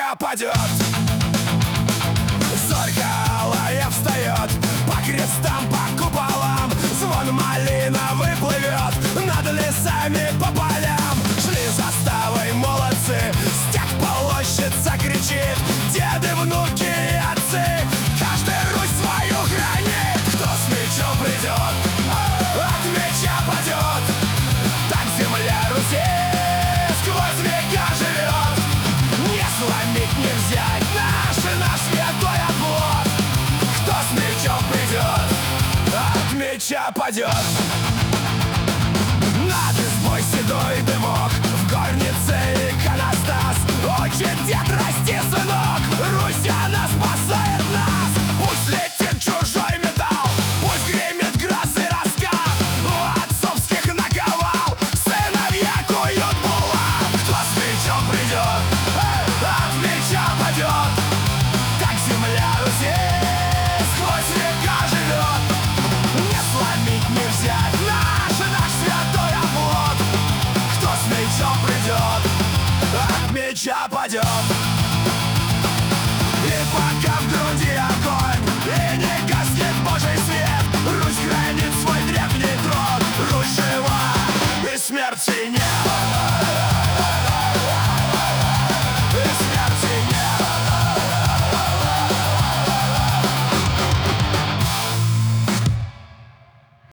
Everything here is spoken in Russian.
меча падет. Зорька встает по крестам, по куполам. Звон малиновый плывет над лесами по полям. Шли заставой молодцы, стяг полощица кричит. Деды, внуки и отцы, каждый Русь свою хранит. Кто с мечом придет, от меча падет. Так земля Руси сквозь века живет. Не сломить, не взять наш святой оплот. Кто с мечом придет, от меча падет. Над избой седой дымок, в горнице иконостас. Учит дед расти, сынок,